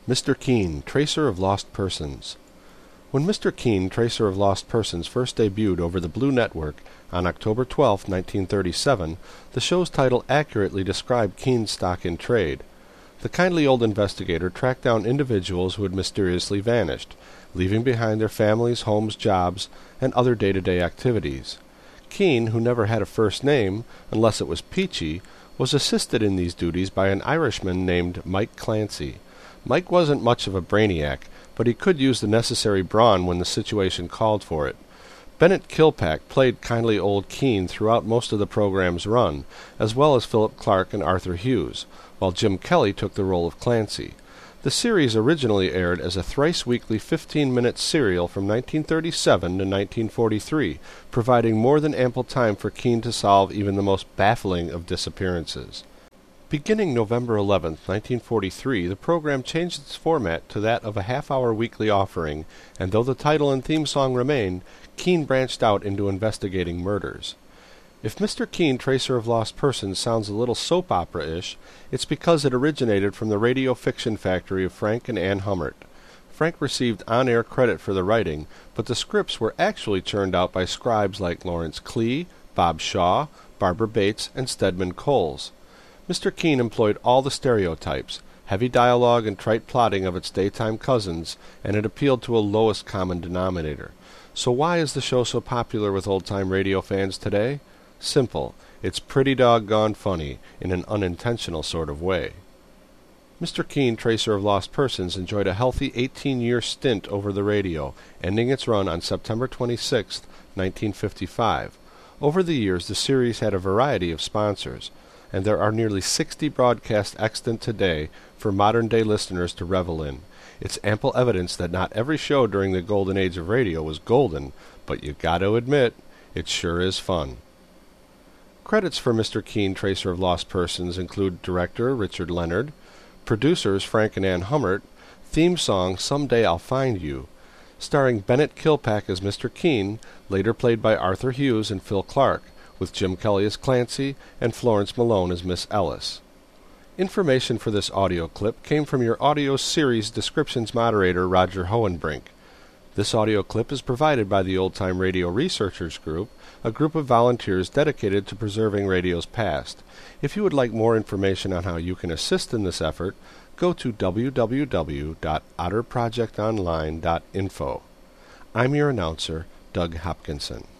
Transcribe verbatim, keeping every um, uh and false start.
Mister Keen, Tracer of Lost Persons. When Mister Keen, Tracer of Lost Persons first debuted over the Blue Network on October twelfth, nineteen thirty-seven, the show's title accurately described Keen's stock in trade. The kindly old investigator tracked down individuals who had mysteriously vanished, leaving behind their families, homes, jobs, and other day-to-day activities. Keen, who never had a first name, unless it was Peachy, was assisted in these duties by an Irishman named Mike Clancy. Mike wasn't much of a brainiac, but he could use the necessary brawn when the situation called for it. Bennett Kilpack played kindly old Keen throughout most of the program's run, as well as Philip Clark and Arthur Hughes, while Jim Kelly took the role of Clancy. The series originally aired as a thrice-weekly fifteen-minute serial from nineteen thirty-seven to nineteen forty-three, providing more than ample time for Keen to solve even the most baffling of disappearances. Beginning November eleventh, nineteen forty-three, the program changed its format to that of a half-hour weekly offering, and though the title and theme song remained, Keen branched out into investigating murders. If Mister Keen, Tracer of Lost Persons sounds a little soap opera-ish, it's because it originated from the radio fiction factory of Frank and Ann Hummert. Frank received on-air credit for the writing, but the scripts were actually churned out by scribes like Lawrence Klee, Bob Shaw, Barbara Bates, and Stedman Coles. Mister Keen employed all the stereotypes, heavy dialogue and trite plotting of its daytime cousins, and it appealed to a lowest common denominator. So why is the show so popular with old-time radio fans today? Simple. It's pretty doggone funny, in an unintentional sort of way. Mister Keen, Tracer of Lost Persons enjoyed a healthy eighteen-year stint over the radio, ending its run on September twenty-sixth, nineteen fifty-five. Over the years, the series had a variety of sponsors, and there are nearly sixty broadcasts extant today for modern-day listeners to revel in. It's ample evidence that not every show during the golden age of radio was golden, but you gotta admit, it sure is fun. Credits for Mister Keen, Tracer of Lost Persons include director Richard Leonard, producers Frank and Ann Hummert, theme song Someday I'll Find You, starring Bennett Kilpack as Mister Keen, later played by Arthur Hughes and Phil Clark, with Jim Kelly as Clancy and Florence Malone as Miss Ellis. Information for this audio clip came from your audio series descriptions moderator Roger Hohenbrink. This audio clip is provided by the Old Time Radio Researchers Group, a group of volunteers dedicated to preserving radio's past. If you would like more information on how you can assist in this effort, go to w w w dot otter project online dot info. I'm your announcer, Doug Hopkinson.